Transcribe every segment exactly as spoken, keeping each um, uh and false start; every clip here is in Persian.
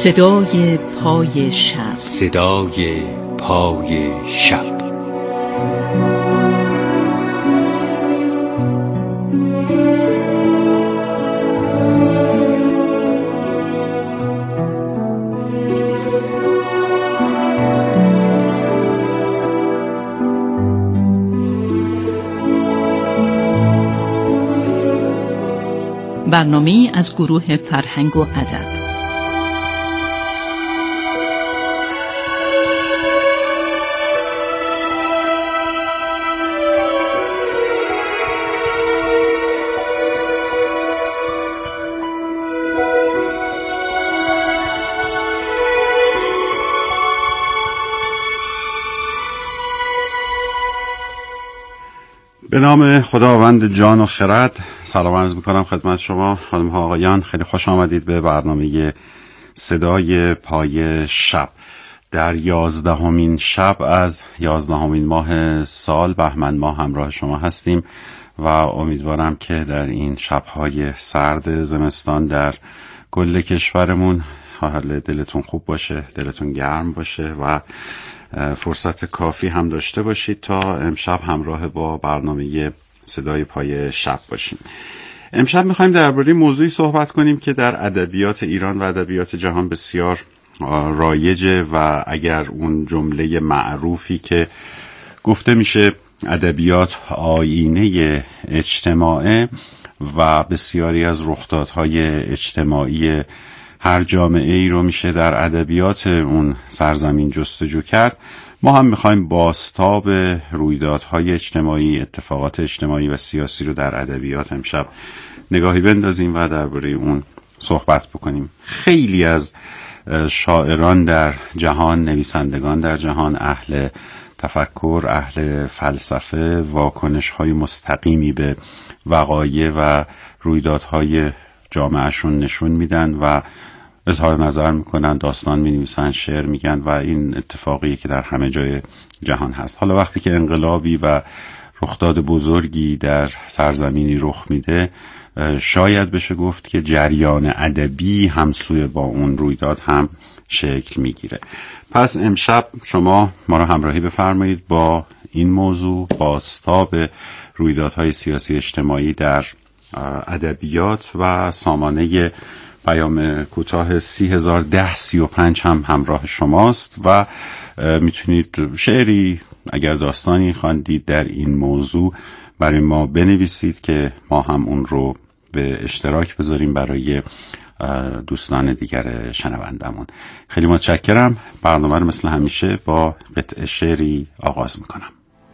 صدای پای شب، صدای پای شب. برنامه‌ای از گروه فرهنگ و ادب. به نام خداوند جان و خرد سلام عرض میکنم خدمت شما خانم ها آقایان. خیلی خوش آمدید به برنامه صدای پای شب. در یازدهمین شب از یازدهمین ماه سال بهمن ماه همراه شما هستیم و امیدوارم که در این شبهای سرد زمستان در کل کشورمون حال دلتون خوب باشه، دلتون گرم باشه و فرصت کافی هم داشته باشید تا امشب همراه با برنامه صدای پای شب باشیم. امشب میخوایم درباره موضوعی صحبت کنیم که در ادبیات ایران و ادبیات جهان بسیار رایجه و اگر اون جمله معروفی که گفته میشه ادبیات آیینه اجتماعه و بسیاری از رخدادهای اجتماعی هر جامعه ای رو میشه در ادبیات اون سرزمین جستجو کرد، ما هم میخوایم بازتاب رویدادهای اجتماعی، اتفاقات اجتماعی و سیاسی رو در ادبیات امشب نگاهی بندازیم و درباره اون صحبت بکنیم. خیلی از شاعران در جهان، نویسندگان در جهان، اهل تفکر، اهل فلسفه، واکنش‌های مستقیمی به وقایع و رویدادهای جامعهشون نشون میدن و اظهار نظر میکنن، داستان مینویسن، شعر میگن و این اتفاقی که در همه جای جهان هست. حالا وقتی که انقلابی و رخداد بزرگی در سرزمینی رخ میده، شاید بشه گفت که جریان ادبی همسوی با اون رویداد هم شکل میگیره. پس امشب شما ما رو همراهی بفرمایید با این موضوع، بازتاب رویدادهای سیاسی اجتماعی در ادبیات و سامانه پیام کوتاه سی هزار ده سی و پنج هم همراه شماست و میتونید شعری اگر داستانی خواندید در این موضوع برای ما بنویسید که ما هم اون رو به اشتراک بذاریم برای دوستان دیگر شنوندمون. خیلی متشکرم. برنامه رو مثل همیشه با قطعه شعری آغاز میکنم.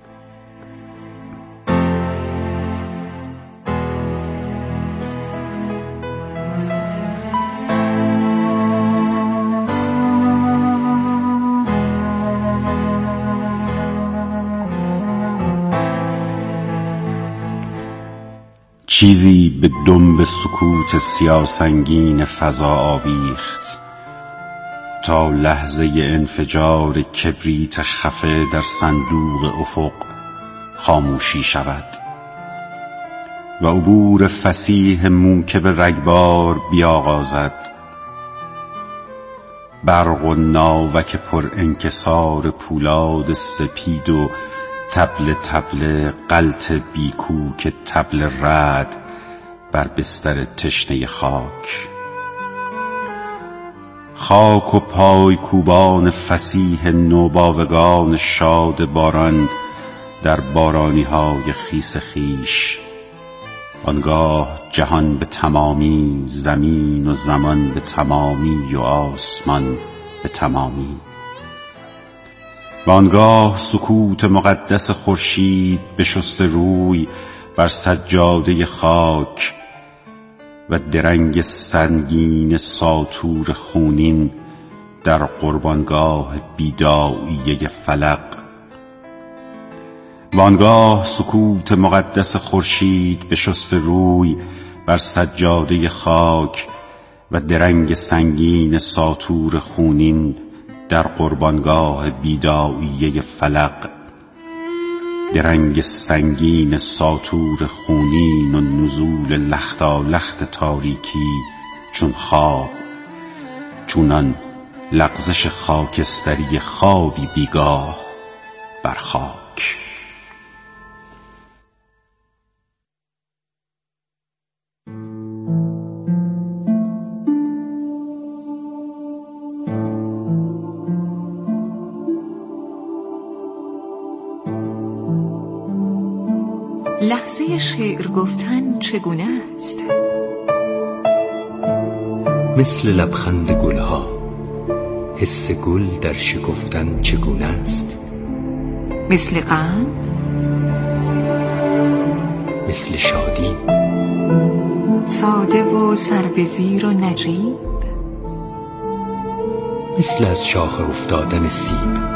چیزی به دنب سکوت سیاسنگین فضا آویخت تا لحظه انفجار کبریت خفه در صندوق افق خاموشی شود و عبور فصیح موکب رگبار بیاغازد. برق و ناوک پر انکسار پولاد سپید و تبل تبل غلط بیکوک تبل رد بر بستر تشنه خاک. خاک و پای کوبان فصیح نوباوگان شاد باران در بارانی های خیس خیش. آنگاه جهان به تمامی، زمین و زمان به تمامی و آسمان به تمامی. و آنگاه سکوت مقدس خورشید بشست روی بر سجاده خاک و درنگ سنگین ساطور خونین در قربانگاه بیداییه فلق. و آنگاه سکوت مقدس خورشید بشست روی بر سجاده خاک و درنگ سنگین ساطور خونین در قربانگاه بیداییه فلق. درنگ سنگین ساطور خونین و نزول لختا لخت تاریکی چون خواب، چونان لغزش خاکستری خوابی بیگاه بر خاک. لحظه شعر گفتن چگونه است؟ مثل لبخند گلها، حس گل در شکفتن چگونه است؟ مثل غم؟ مثل شادی؟ ساده و سربزیر و نجیب؟ مثل از شاخ افتادن سیب؟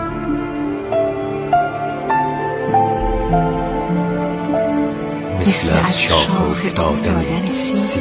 مثل از شاخ افتادن سیب.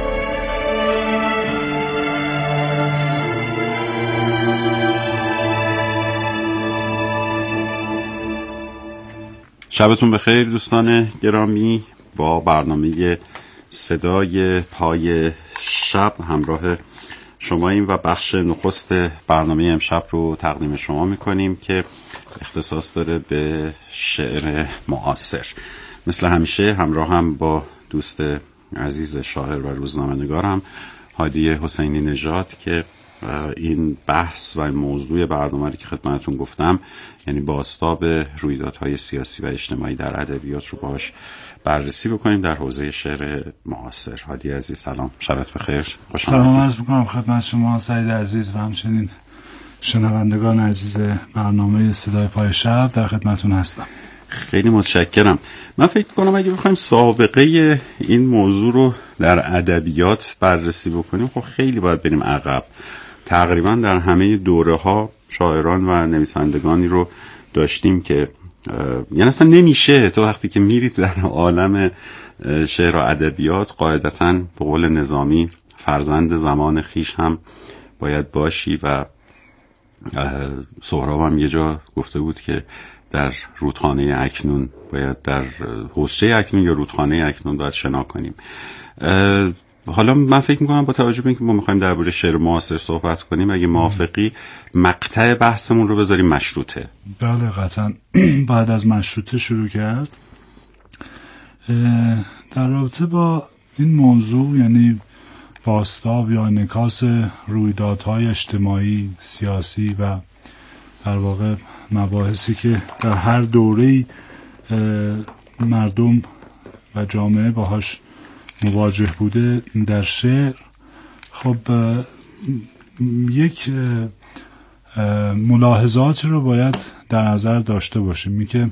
شبتون بخیر دوستان گرامی. با برنامه صدای پای شب همراه شما این و بخش نخست برنامه امشب رو تقدیم شما میکنیم که اختصاص داره به شعر معاصر. مثل همیشه همراه هم با دوست عزیز شاعر و روزنامه‌نگارم هادی حسینی نژاد که این بحث و این موضوع برنامه رو که خدمتتون گفتم، یعنی بازتاب رویدادهای سیاسی و اجتماعی در ادبیات رو باهاش بررسی بکنیم در حوزه شعر معاصر. هادی عزیز سلام، شبت بخیر، خوش آمدید. سلام عرض می‌کنم خدمت شما سعید عزیز و همچنین شنوندگان عزیز برنامه صدای پای شب، در خدمتتون هستم. خیلی متشکرم. من فکر کنم اگه بخوایم سابقه این موضوع رو در ادبیات بررسی بکنیم، خب خیلی باید بریم عقب. تقریبا در همه دوره ها شاعران و نویسندگانی رو داشتیم که یعنی اصلا نمیشه تو وقتی که میری در عالم شعر و ادبیات قاعدتاً به قول نظامی فرزند زمان خیش هم باید باشی و سهراب هم یه جا گفته بود که در رودخانه اکنون باید در حوضچه اکنون یا رودخانه اکنون باید شنا کنیم. حالا من فکر میکنم با توجه به اینکه ما میخوایم درباره شعر معاصر صحبت کنیم، اگه موافقی مقطع بحثمون رو بذاریم مشروطه. بله قطعا بعد از مشروطه شروع کرد. در رابطه با این موضوع، یعنی بازتاب یا انعکاس رویدادهای اجتماعی، سیاسی و در واقع مباحثی که در هر دوره‌ای مردم و جامعه باهاش مواجه بوده در شعر، خب یک ملاحظات رو باید در نظر داشته باشیم. می که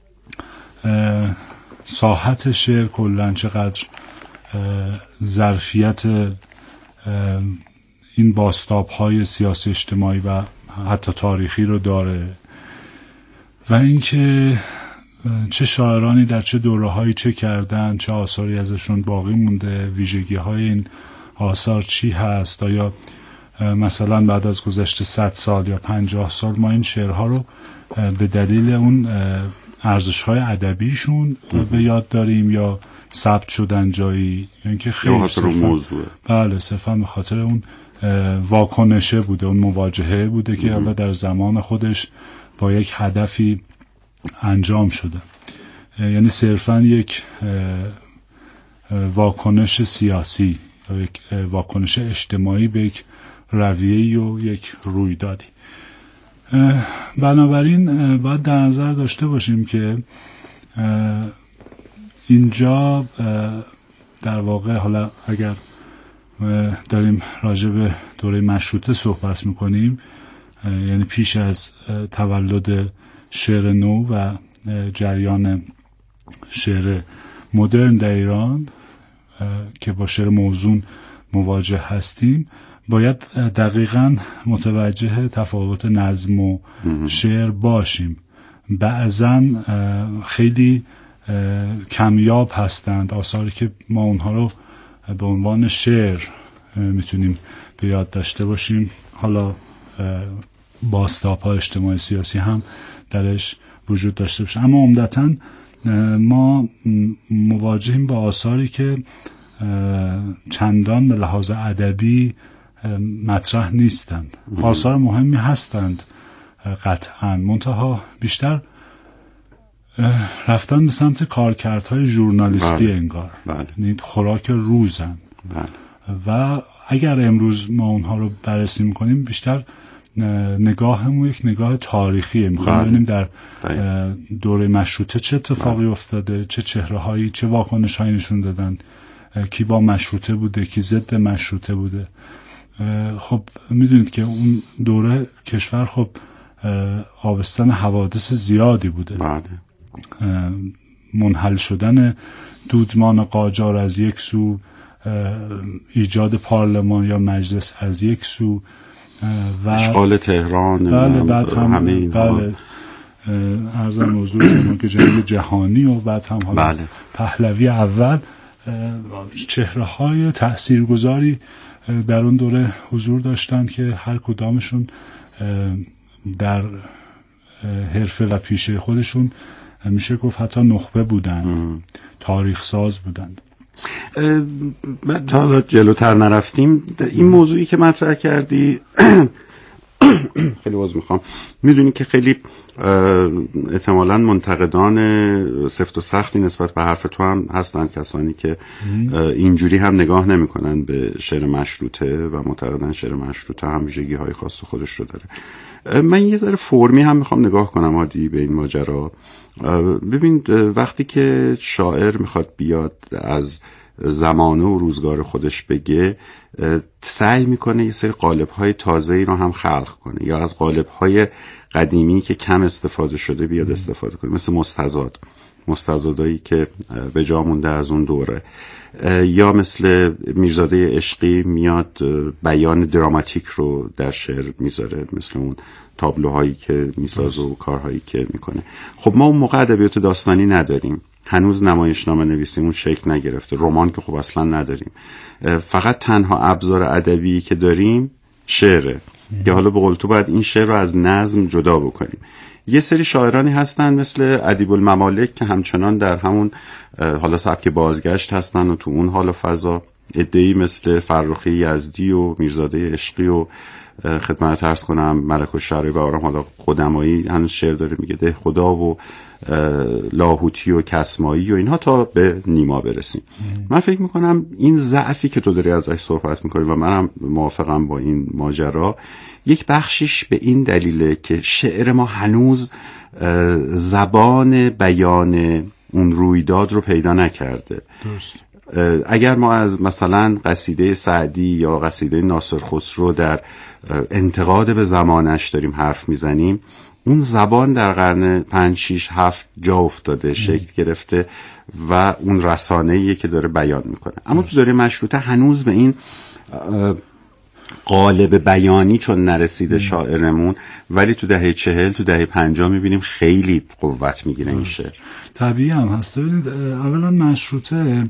ساحت شعر کلاً چقدر ظرفیت این بازتاب‌های سیاسی اجتماعی و حتی تاریخی رو داره و اینکه چه شاعرانی در چه دوره‌هایی چه کردن، چه آثاری ازشون باقی مونده، ویژگی‌های این آثار چی هست. آیا مثلا بعد از گذشت صد سال یا پنجاه سال ما این شعرها رو به دلیل اون ارزش‌های ادبیشون به یاد داریم یا ثبت شدن جایی، یعنی که خیلی صرفا موضوعه. بله صرفا به خاطر اون واکنشه بوده، اون مواجهه بوده که حالا در زمان خودش با یک هدفی انجام شده، یعنی صرفا یک واکنش سیاسی یا یک واکنش اجتماعی به یک رویه‌ای و یک رویدادی. بنابراین باید در نظر داشته باشیم که اینجا در واقع حالا اگر داریم راجع به دوره مشروطه صحبت میکنیم، یعنی پیش از تولد شعر نو و جریان شعر مدرن در ایران که با شعر موزون مواجه هستیم، باید دقیقاً متوجه تفاوت نظم و شعر باشیم. بعضاً خیلی کمیاب هستند آثاری که ما اونها رو به عنوان شعر میتونیم به یاد داشته باشیم، حالا بازتاب‌های اجتماعی سیاسی هم درش وجود داشته باشه، اما عمدتاً ما مواجهیم با آثاری که چندان به لحاظ ادبی مطرح نیستند. آثار مهمی هستند قطعا، منتها بیشتر رفتن به سمت کارکردهای ژورنالیستی. بله. انگار بله. خوراک روزن. بله. و اگر امروز ما اونها رو بررسی میکنیم بیشتر نگاهمون یک نگاه تاریخیه. میخوایم ببینیم در دوره مشروطه چه اتفاقی بله. افتاده، چه چهره‌هایی، چه واکنش‌هایی نشون دادن، کی با مشروطه بوده، کی ضد مشروطه بوده. خب میدونید که اون دوره کشور خب آبستن حوادث زیادی بوده. بله. منحل شدن دودمان قاجار از یک سو، ایجاد پارلمان یا مجلس از یک سو، و اشغال تهران، بله بعد هم همین بله عرضم حضور شما که جنگ جهانی و بعد هم حالا بله. پهلوی اول، چهره های تاثیرگذاری در اون دوره حضور داشتن که هر کدامشون در حرفه و پیشه خودشون میشه گفت حتی نخبه بودن، تاریخ ساز بودن. تا حالا جلوتر نرفتیم، این موضوعی که مطرح کردی خیلی عذر میخوام، میدونی که خیلی احتمالاً منتقدان سفت و سختی نسبت به حرف تو هم هستن، کسانی که اینجوری هم نگاه نمیکنن به شعر مشروطه و معتقدن شعر مشروطه هم ویژگی های خاص خودش رو داره. من یه ذره فرمی هم میخوام نگاه کنم عادی به این ماجرا. ببین وقتی که شاعر میخواد بیاد از زمانه و روزگار خودش بگه، سعی میکنه یه سری قالب‌های تازه‌ای رو هم خلق کنه یا از قالب‌های قدیمی که کم استفاده شده بیاد استفاده کنه، مثل مستزاد مستزادایی که به جا مونده از اون دوره، یا مثل میرزاده عشقی میاد بیان دراماتیک رو در شعر میذاره، مثل اون تابلوهایی که میسازه و کارهایی که میکنه. خب ما اون موقع ادبیات داستانی نداریم، هنوز نمایشنامه نویسیمون شکل نگرفته، رمان که خب اصلا نداریم، فقط تنها ابزار ادبی که داریم شعره که حالا به قول تو باید این شعر رو از نظم جدا بکنیم. یه سری شاعرانی هستن مثل ادیب الممالک که همچنان در همون حالا سبک بازگشت هستن و تو اون حال و فضا، عده‌ای مثل فرخی یزدی و میرزاده عشقی و خدمت عرض کنم ملک الشعرای و آرام حالا قدمایی هنوز شعر داره میگه، ده خدا و لاهوتی و کسمایی و اینها تا به نیما برسیم. من فکر میکنم این ضعفی که تو داری ازش صحبت میکنی و منم موافقم با این ماجرا، یک بخشش به این دلیله که شعر ما هنوز زبان بیان اون رویداد رو پیدا نکرده. درست. اگر ما از مثلا قصیده سعدی یا قصیده ناصر خسرو در انتقاد به زمانش داریم حرف میزنیم، اون زبان در قرن پنج شیش هفت جا افتاده، شکل گرفته و اون رسانه‌ایه که داره بیان میکنه. اما تو دوره مشروطه هنوز به این قالب بیانی چون نرسیده شاعرمون، ولی تو دهه چهل تو دهه پنجاه میبینیم خیلی قوت میگیره این شعر. طبیعی هم هست. ببینید اولا مشروطه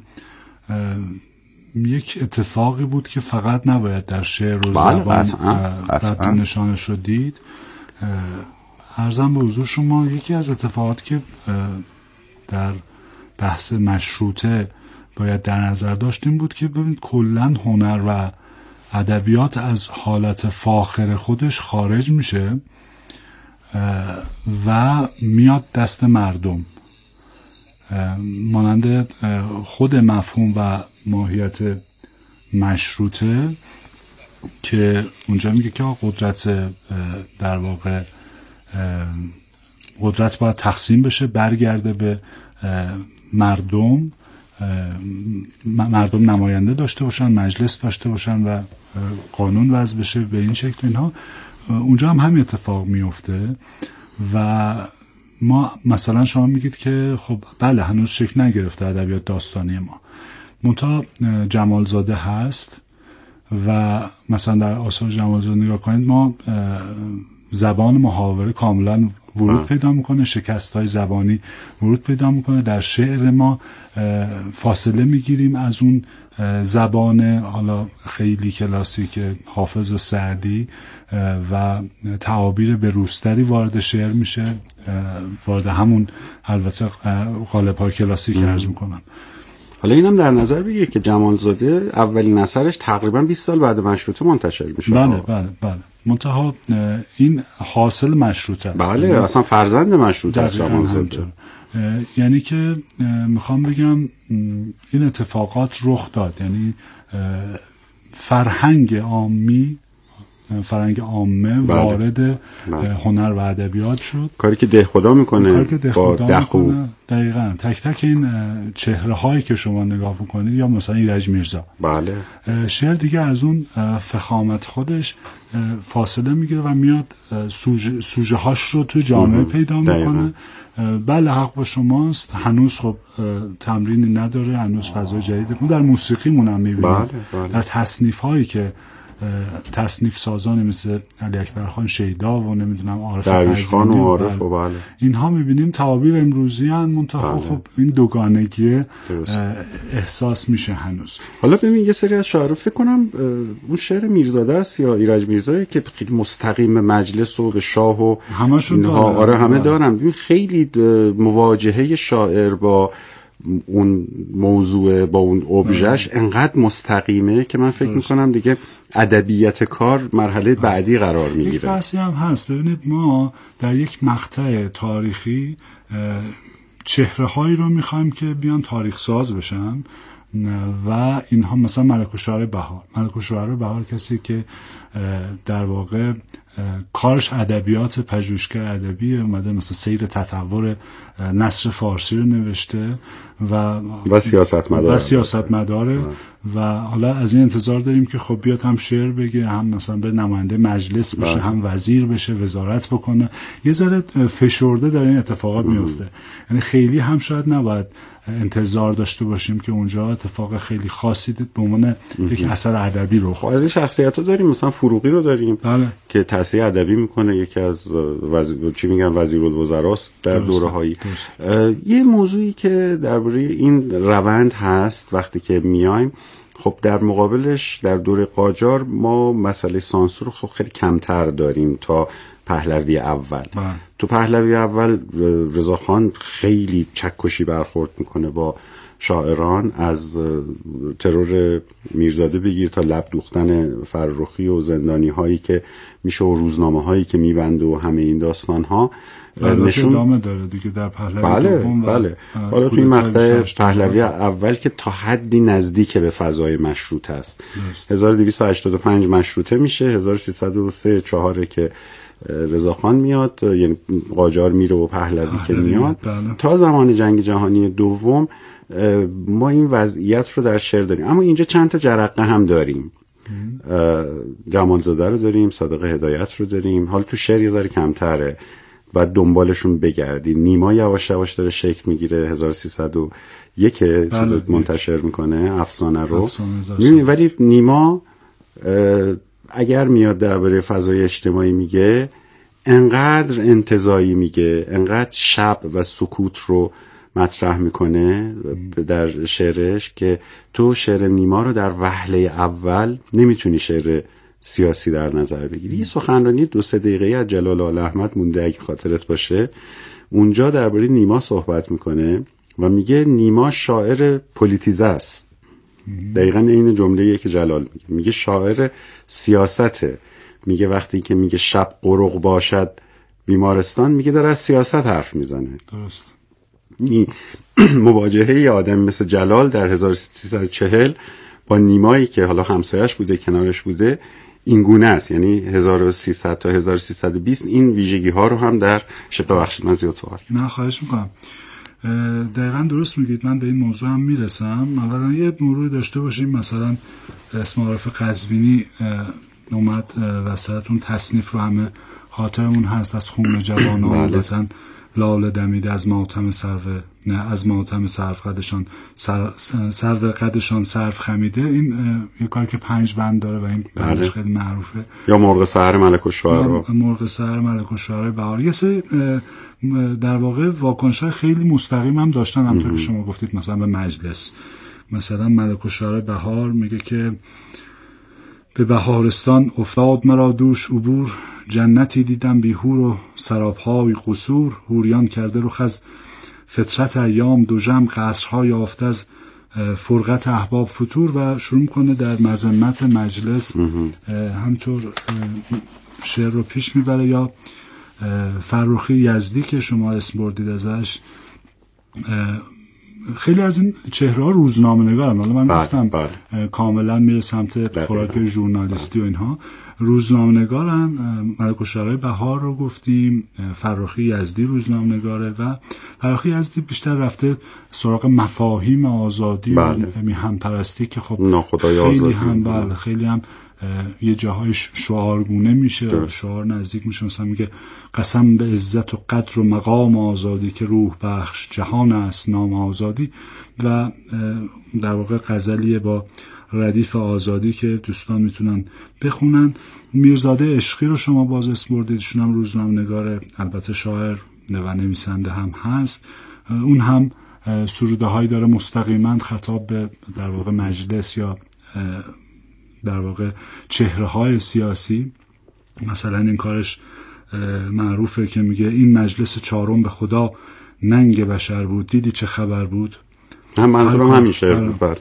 یک اتفاقی بود که فقط نباید در شعر و زبان نشانش رو دید. عرضم به حضور شما یکی از اتفاقاتی که در بحث مشروطه باید در نظر داشتیم بود که ببینید کلاً هنر و ادبیات از حالت فاخر خودش خارج میشه و میاد دست مردم، مانند خود مفهوم و ماهیت مشروطه که اونجا میگه که قدرت در واقع قدرت باید تقسیم بشه، برگرده به مردم، مردم نماینده داشته باشن، مجلس داشته باشن و قانون وضع بشه به این شکل. اینها اونجا هم همین اتفاق میفته و ما مثلا شما میگید که خب بله هنوز شکل نگرفته ادبیات داستانی ما، منتها جمالزاده هست و مثلا در آثار جمالزاده نگاه کنید ما زبان محاوره کاملا ورود پیدا میکنه، شکست‌های زبانی ورود پیدا میکنه. در شعر ما فاصله میگیریم از اون زبان حالا خیلی کلاسیک حافظ و سعدی و تعابیر به روستری وارد شعر میشه، وارد همون البته قالب‌های کلاسیک عرض میکنم. حالا اینم در نظر بگیر که جمالزاده اولین اثرش تقریبا بیست سال بعد مشروطه منتشر میشه. بله بله بله. منتها این حاصل مشروطه است. بله اصلا فرزند مشروطه است جمالزاده. یعنی که میخوام بگم این اتفاقات رخ داد، یعنی فرهنگ عامی فرهنگ عامه بله. وارد بله. هنر و ادبیات شد. کاری که دهخدا میکنه کاری که دهخدا میکنه دقیقاً. تک تک این چهره هایی که شما نگاه میکنید، یا مثلا ایرج میرزا، بله شعر دیگه از اون فخامت خودش فاصله میگیره و میاد سوژه, سوژه هاش رو تو جامعه پیدا میکنه. بله حق با شماست، هنوز خب تمرینی نداره، هنوز فضای جدیده. ما در موسیقی مونم میبینیم، بله، بله. در تصنیف هایی که تصنیف سازانی مثل علی اکبر خان شیدا و نمیدونم عارف قزوینی و عارف و بله. اینها میبینیم تعابیر امروزی ان، منتها بله. خب این دوگانگی احساس میشه هنوز. حالا ببین یه سری از شاعرها فکر کنم اون شعر میرزاده است یا ایرج میرزایی که خیلی مستقیم مجلس و به شاه و همشون اینها آره همه دارن. ببین خیلی مواجهه شاعر با اون موضوع با اون ابژهش انقدر مستقیمه که من فکر میکنم دیگه ادبیات کار مرحله بعدی قرار میگیره. یک بحثی هم هست. ببینید ما در یک مقطع تاریخی چهره هایی رو میخوایم که بیان تاریخ ساز بشن و اینها مثلا ملک الشعرا بهار. ملک الشعرا بهار کسی که در واقع کارش ادبیات پژوهشگر ادبی، اومده مثلا سیر تطور نثر فارسی رو نوشته و و سیاستمدار و سیاستمداره و حالا از این انتظار داریم که خب بیاد هم شعر بگه، هم مثلا به نماینده مجلس بشه، بله. هم وزیر بشه، وزارت بکنه. یه ذره فشرده در این اتفاقات میفته. یعنی خیلی هم شاید نباید انتظار داشته باشیم که اونجا اتفاق خیلی خاصی به عنوان یک اثر ادبی رو. خب از این شخصیت‌ها داریم، مثلا فروغی رو داریم بله. که تاثیر ادبی میکنه، یکی از وزیر چی میگن وزیرالوزراست در دوره‌هایی. یه موضوعی که درباره این روند هست وقتی که میایم، خب در مقابلش در دوره قاجار ما مسئله سانسور رو خب خیلی کمتر داریم تا پهلوی اول. با. تو پهلوی اول رضاخان خیلی چکشی برخورد میکنه با شاعران، از ترور میرزاده بگیر تا لب دوختن فرخی و زندانی هایی که میشه و روزنامه هایی که میبند و همه این داستان ها نشون ادامه داره دیگه در پهلوی بله دوم. بله. حالا تو این مقطع پهلوی اول که تا حدی نزدیک به فضای مشروطه است. هزار و دویست و هشتاد و پنج مشروطه میشه، هزار و سیصد و سه چهار که رضاخان میاد، یعنی قاجار میره و پهلوی که میاد. بله. تا زمان جنگ جهانی دوم ما این وضعیت رو در شعر داریم، اما اینجا چند تا جرقه هم داریم. جمالزاده رو داریم، صادق هدایت رو داریم. حالا تو شعر یه ذره کمتره، بعد دنبالشون بگردی. نیما یواش یواش داره شکل میگیره، هزار و سیصد و یک چیز منتشر میکنه افسانه رو میبینی. ولی نیما اگر میاد درباره فضای اجتماعی میگه، انقدر انتزاعی میگه، انقدر شب و سکوت رو مطرح میکنه در شعرش که تو شعر نیما رو در وهله اول نمیتونی شعر سیاسی در نظر بگیری. یه سخنرانی دو سه دقیقه‌ای از جلال آل احمد مونده اگه خاطرت باشه، اونجا درباره نیما صحبت میکنه و میگه نیما شاعر پلیتیزه است. دقیقاً این جمله‌ای که جلال میگه، میگه شاعر سیاسته. میگه وقتی که میگه شب قرق باشد بیمارستان، میگه داره از سیاست حرف میزنه. درست. مواجهه ی آدم مثل جلال در هزار و سیصد و چهل با نیمایی که حالا همسایش بوده، کنارش بوده، این گونه است. یعنی هزار و سیصد تا هزار و سیصد و بیست این ویژگی ها رو هم در شبه بخشید. من زیاد صحبت نه خواهش میکنم. دقیقا درست میگید. من به این موضوع هم میرسم. اولا یه موضوع داشته باشیم، مثلا اسم عارف قزوینی اومد وسط، اون تصنیف رو همه خاطرمون هست، از خون جوانان وطن لاله دمیده، از ماتم سرو نه از ماتم سرو قدشان سر سرو قدشان سرو خمیده. این یه کاری که پنج بند داره و این بندش خیلی معروفه. یا مرغ سحر ملک الشعرا، مرغ سحر ملک الشعرا بهار. یه سری در واقع واکنش‌های خیلی مستقیم هم داشتن، همونطور که شما گفتید، مثلا به مجلس. مثلا ملک الشعرا بهار میگه که به بهارستان افتاد مرا دوش عبور، جنتی دیدم بی هور و سراب‌های قصور، هوریان کرده رخ از فطرت ایام، دو جم قصرها یافته از فرقت احباب فتور و شروع کنه در مذمت مجلس همطور شعر رو پیش میبره. یا فرخی یزدی که شما اسم بردید ازش، خیلی از این چهره‌ها روزنامه‌نگارن. حالا من بله، گفتم بله. کاملا میره سمت خوراک ژورنالیستی و اینها. روزنامه‌نگارن. ملک الشعرای بهار رو گفتیم، فرخی یزدی روزنامه‌نگاره و فرخی یزدی بیشتر رفته سراغ مفاهیم آزادی بله. و میهن پرستی که خب خیلی هم بله خیلی هم یه جاهای شعارگونه میشه، شعار نزدیک میشه. مثلا میگه قسم به عزت و قدر و مقام آزادی که روح بخش جهان است نام آزادی. و در واقع غزلیه با ردیف آزادی که دوستان میتونن بخونن. میرزاده عشقی رو شما باز اسم بردید، ایشون هم روزنامه‌نگار، البته شاعر و نویسنده هم هست. اون هم سروده هایی داره مستقیما خطاب به در واقع مجلس یا در واقع چهره های سیاسی. مثلا این کارش معروفه که میگه این مجلس چهارم به خدا ننگ بشر بود، دیدی چه خبر بود. هم منظورم همین شعر بود. بله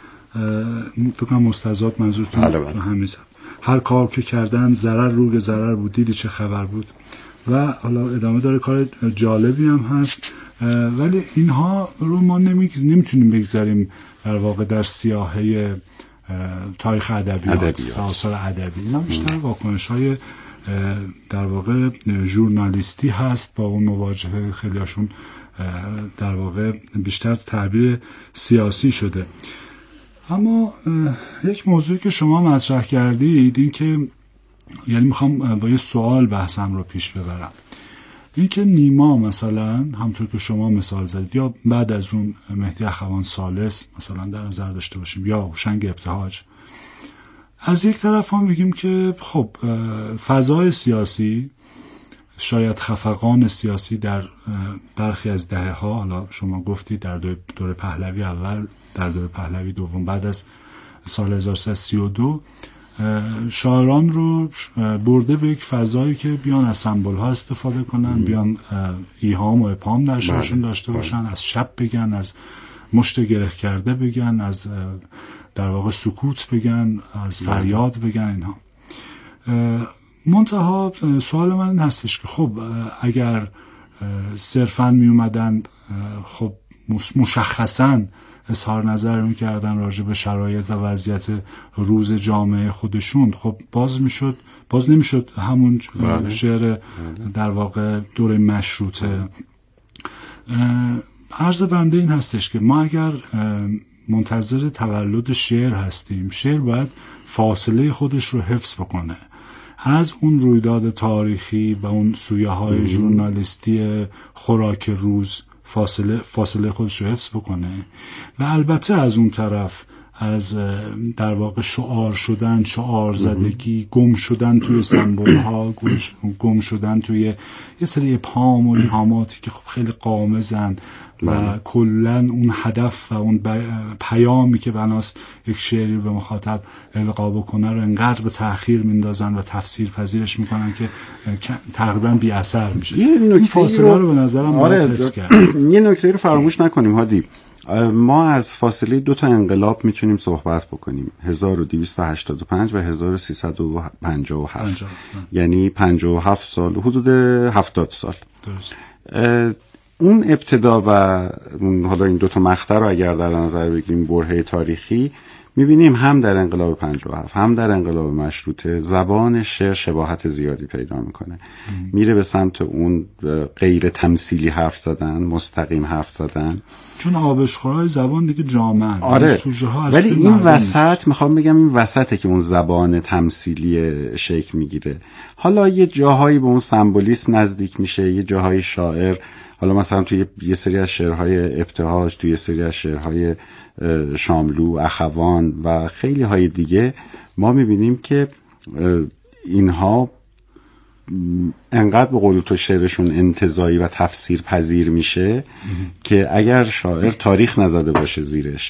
فکر کنم مستضاد منظورتون همین. هر کار که کردن ضرر روگ ضرر بود، دیدی چه خبر بود. و حالا ادامه داره. کار جالبی هم هست، ولی اینها رو ما نمیتونیم بگذاریم در واقع در سیاهه تاریخ ادبیات و آثار ادبی. اینا بیشتر واکنش‌های در واقع ژورنالیستی هست با اون مواجهه. خیلیاشون در واقع بیشتر تعبیر سیاسی شده. اما یک موضوعی که شما مطرح کردید این که یعنی میخوام با یه سوال بحثم رو پیش ببرم، این که نیما مثلا همونطور که شما مثال زدید یا بعد از اون مهدی اخوان ثالث مثلا در نظر داشته باشیم یا هوشنگ ابتهاج، از یک طرف هم میگیم که خب فضای سیاسی شاید خفقان سیاسی در برخی از دهه ها، حالا شما گفتید در دوره پهلوی اول، در دوره پهلوی دوم، بعد از سال هزار و سیصد و سی و دو شاعران رو برده به یک فضایی که بیان از سمبول ها استفاده کنن، بیان ایهام و ابهام در شعرشون داشته باشن، از شب بگن، از مشت گره کرده بگن، از در واقع سکوت بگن، از فریاد بگن. اینها منتها سوال من این هستش که خب اگر صرفاً می اومدن خب مشخصاً اظهار نظر میکردن راجع به شرایط و وضعیت روز جامعه خودشون، خب باز میشد باز نمیشد همون بله. شعر در واقع دوره مشروطه. عرض بنده این هستش که ما اگر منتظر تولد شعر هستیم، شعر باید فاصله خودش رو حفظ بکنه از اون رویداد تاریخی و اون سویه های ژورنالیستی خوراک روز، فاصله فاصله خودش رو حفظ بکنه و البته از اون طرف از در واقع شعار شدن، شعار زدگی، گم شدن توی سمبول ها، گم شدن توی یه سری ابهام و ایهاماتی که خب خیلی غامضن و کلا اون هدف و اون پیامی که بناست یک شعری به مخاطب القا بکنه رو انقدر به تأخیر میندازن و تفسیر پذیرش میکنن که تقریبا بی اثر میشه. این فاصله رو به نظرم باید حفظ کرد. یه نکته رو فراموش نکنیم هادی، ما از فاصله دو تا انقلاب میتونیم صحبت بکنیم، هزار و دویست و هشتاد و پنج و هزار و سیصد و پنجاه و هفت، یعنی پنجاه و هفت سال، حدود هفتاد سال. درست. اون ابتدا و حالا این دو تا مقطع رو اگر در نظر بگیریم برهه تاریخی، میبینیم هم در انقلاب پنجاه و هفت هم در انقلاب مشروطه زبان شعر شباهت زیادی پیدا میکنه، میره به سمت اون غیر تمثیلی حرف زدن، مستقیم حرف زدن، چون آبشخورهای زبان دیگه جامعه. آره. ولی این وسط میخوام بگم این وسطه که اون زبان تمثیلی شکل میگیره. حالا یه جاهایی به اون سمبولیسم نزدیک میشه، یه جاهایی شاعر، حالا مثلا توی یه سری از شعرهای ابتهاج، توی یه سری از شعرهای شاملو، اخوان و خیلی های دیگه ما میبینیم که اینها انقدر به قول تو شعرشون انتزاعی و تفسیر پذیر میشه که اگر شاعر تاریخ نزده باشه زیرش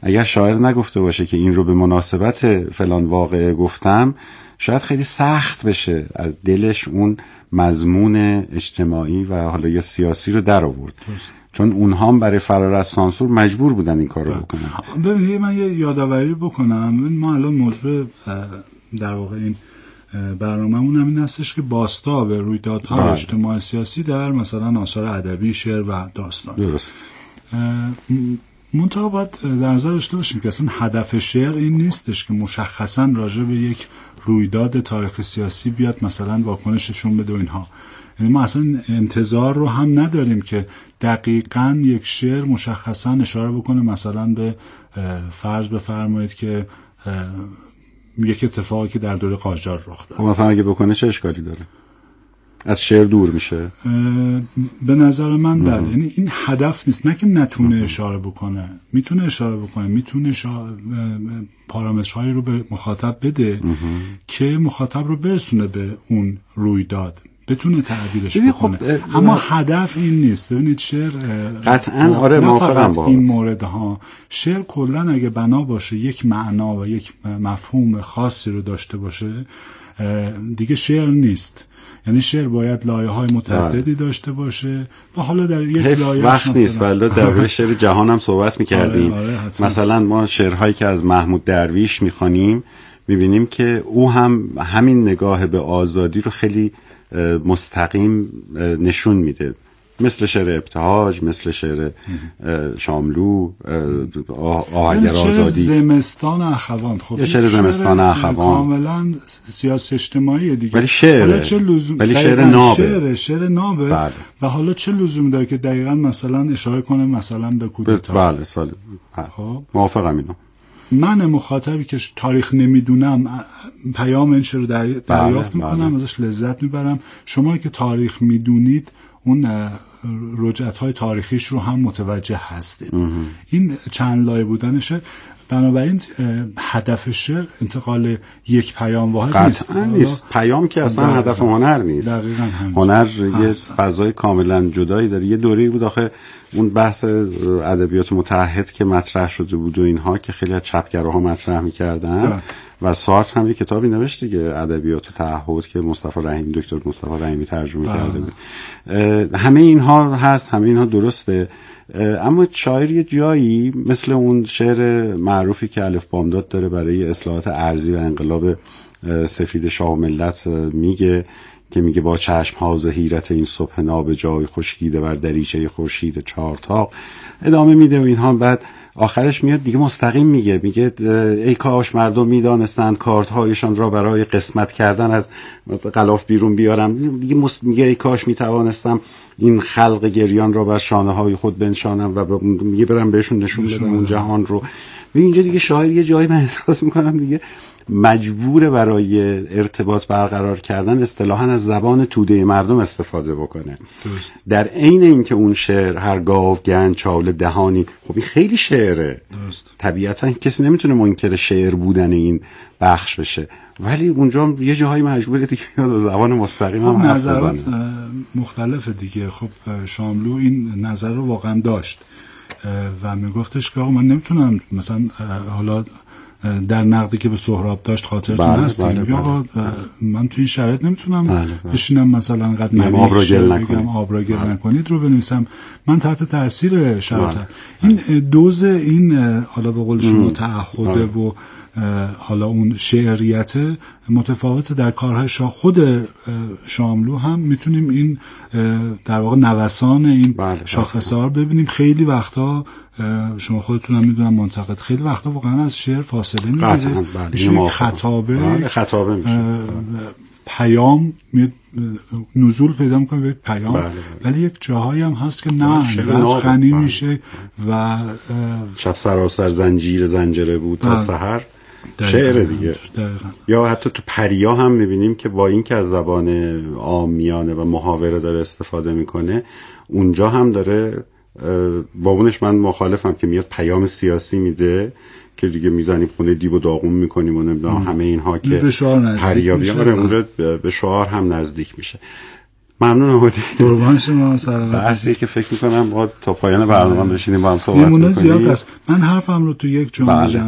اگر شاعر نگفته باشه که این رو به مناسبت فلان واقعه گفتم، شاید خیلی سخت بشه از دلش اون مضمون اجتماعی و حالا یا سیاسی رو در آورد، چون اونها هم برای فرار از سانسور مجبور بودن این کار رو بکنن. ببینید من یه یادآوری بکنم، ما الان موضوع در واقع این برنامه‌مون همین هستش که بازتاب رویدادهای اجتماعی سیاسی در مثلا آثار ادبی، شعر و داستان. درست. منتها باید در نظر داشته باشیم که اصلا هدف شعر این نیستش که مشخصاً راجع به یک رویداد تاریخ سیاسی بیاد مثلا واکنششون بده و اینها. یعنی ما اصلا انتظار رو هم نداریم که دقیقاً یک شعر مشخصاً اشاره بکنه مثلا به فرض بفرمایید که یک اتفاقی که در دوره قاجار رخ داد. مثلا اگه بکنه چه اشکالی داره؟ از شعر دور میشه. به نظر من بله، یعنی این هدف نیست، نه که نتونه اشاره بکنه، میتونه اشاره بکنه، میتونه شا... پارامترهایی رو به مخاطب بده که مخاطب رو برسونه به اون رویداد، بتونه تعبیرش بکنه. خب اما هدف این نیست. ببینید شعر قطعا آره موافقم با این موردها. شعر کلا اگه بنا باشه یک معنا و یک مفهوم خاصی رو داشته باشه دیگه شعر نیست. یعنی شعر باید لایه‌های متعددی داشته باشه و حالا در یک لایه وقت نیست. ولی در شعر جهان هم صحبت می‌کردیم. آره، آره، مثلا ما شعرهایی که از محمود درویش می‌خوانیم می‌بینیم که او هم همین نگاه به آزادی رو خیلی مستقیم نشون میده، مثل شعر ابتهاج، مثل شعر شاملو، آهنگر آزادی، زمستان اخوان. خب یه شعر زمستان اخوان کاملا سیاسی اجتماعی دیگه، ولی شعر ولی شعر نابه شعر شعر نابه بله. و حالا چه لزوم داره که دقیقاً مثلا اشاره کنه مثلا به کودتا؟ بله سال خب موافقم اینو. من مخاطبی که تاریخ نمیدونم پیام این شعر رو دریافت بله، میکنم بله. ازش لذت میبرم. شما که تاریخ میدونید اون رجعت‌های تاریخیش رو هم متوجه هستید. این چند لایه بودنشه. بنابراین هدف شعر انتقال یک پیام واحد نیست. قطعا نیست. پیام که اصلا دقیقا. هدف هنر نیست. دقیقاً هنر یه فضای کاملا جدایی داره. یه دوره‌ای بود آخه اون بحث ادبیات متعهد که مطرح شده بود و اینها که خیلی از چپگراها مطرح می‌کردن و سارتر هم یه کتابی نوشت دیگه، ادبیات و تعهد، که مصطفی رحیمی، دکتر مصطفی رحیمی ترجمه بله. کرده بود. همه اینها هست، همه اینها درسته، اما شاعر یه جایی مثل اون شعر معروفی که الف بامداد داره برای اصلاحات ارضی و انقلاب سفید شاه و ملت میگه که میگه با چشم ها ز حیرت این صبح نابجای خشکیده بر دریچه خورشید چارتاق، ادامه میده و اینها. بعد آخرش میاد دیگه مستقیم میگه میگه ای کاش مردم میدانستند کارت‌هایشان را برای قسمت کردن از غلاف بیرون بیارم. دیگه مست... میگه ای کاش میتوانستم این خلق گریان را بر شانه‌های خود بنشانم و ب... میگه برم بهشون نشون بدم اون جهان رو. اینجا دیگه شاعر یه جایی من احساس میکنم دیگه مجبور برای ارتباط برقرار کردن اصطلاحاً از زبان توده مردم استفاده بکنه. درست. در عین اینکه اون شعر هر گاو گنج چاله دهانی، خب این خیلی شعره. درست. طبیعتاً کسی نمیتونه منکر شعر بودن این بخش بشه، ولی اونجا یه جاهایی مجبوره دیگه از زبان مستقیم هم حرف بزنه. مختلف دیگه. خب شاملو این نظر رو واقعا داشت و میگفتش که آقا من نمیتونم مثلا حالا در نقدی که به سهراب داشت خاطرتون بله، هست بله، بله. آقا من تو این شرایط نمیتونم بله، بله. بشینم مثلا انقدر نمیشه بگم آب را گل بله. نکنید رو بنویسم، من تحت تاثیر شرایط بله. این دوز این حالا به قول شما تعهده بله. و حالا اون شعریت متفاوت در کارهای شاه. خود شاملو هم میتونیم این در واقع نوسان این بله. شاخصار ببینیم. خیلی وقتا شما خودتون هم میدونم منتقد خیلی وقتا واقعا از شعر فاصله میگیره، میشه خطابه بله. خطابه میشه پیام نزول پیدا میکنه به پیام بله بله. ولی یک جاهایی هم هست که نه انقدر غنی میشه و شب سراسر زنجیر زنجره بود تا سحر شعر دیگه. دقیقا. یا حتی تو پریا هم میبینیم که با این که از زبان عامیانه و محاوره داره استفاده میکنه، اونجا هم داره با اونش من مخالفم که میاد پیام سیاسی میده که دیگه میزنیم خونه دیو و داغون میکنیم و نمیدونم همه اینها که پریا بیاره اونجا به شعار هم نزدیک میشه. ممنون آمدید. قربان شما. سلامت. بحثی که فکر میکنم با تا پایان برنامه بشینیم با هم صحبت میمونه بکنیم. زیاد است. من حرفم رو تو یک جمله